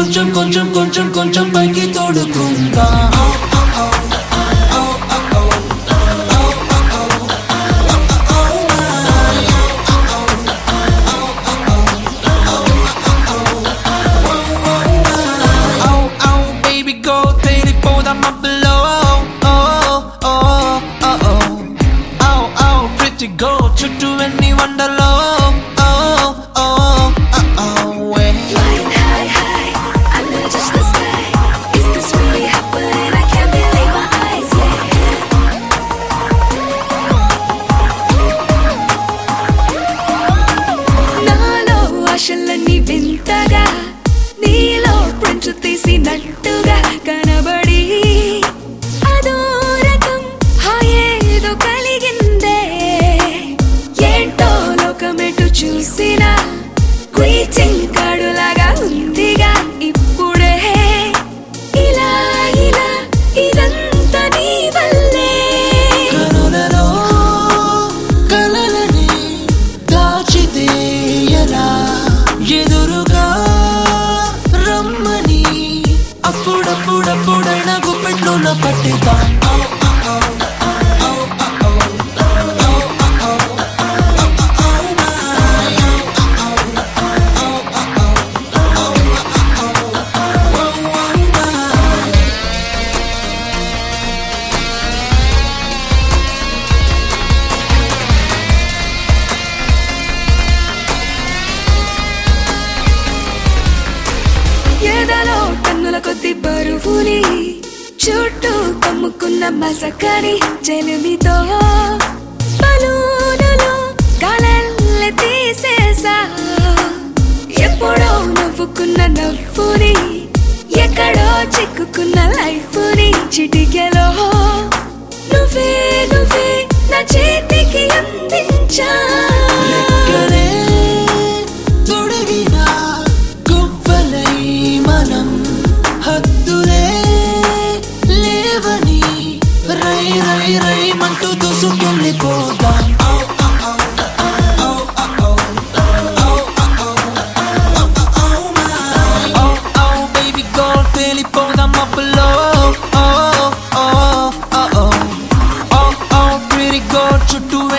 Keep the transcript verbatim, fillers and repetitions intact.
కొంచెం కొంచెం కొంచెం కొంచెం పైకి తోడుకుంటా Go చుట్టూ ఎన్ని వండర్లో oh oh oh oh Flying high high I'm gonna touch the sky Is this really happening I can't believe my eyes yeah నాలో ఆశలన్నీ వింతగా నీలో ప్రింట్ తీసినట్టుగా కనబడి అదో రకం హాయేదో కలిగిందే ఏంటో లోకమెటు చూసినా గ్రీటింగ్ కార్డు లాగా ఉందిగా ఇప్పుడే ఇలా ఇలా ఇదంతా నీ వల్లే కనులలో కలలని దాచితే ఎలా ఎదురుగా రమ్మని అప్పుడప్పుడప్పుడైనా గుప్పెట్లోన పట్టిదా ఎదలో కన్నుల కొద్ది బరువుని చుట్టూ కమ్ముకున్న మసకని చెలిమితో బలూనులో గాలెల్లి తీసేసా ఎప్పుడో నవ్వుకున్న నవ్వుని ఎక్కడో చిక్కుకున్న లైఫ్ని చిటికెలో నువ్వే నువ్వే నా చేతికి అందించా లెక్కలే తొడిగిన గువ్వలై మనం హద్దులే లేవని రై రై రై మంటూ దూసుకెళ్ళిపోదాం తేలిపోదాం అప్పులో oh oh oh oh oh oh pretty girl చుట్టూ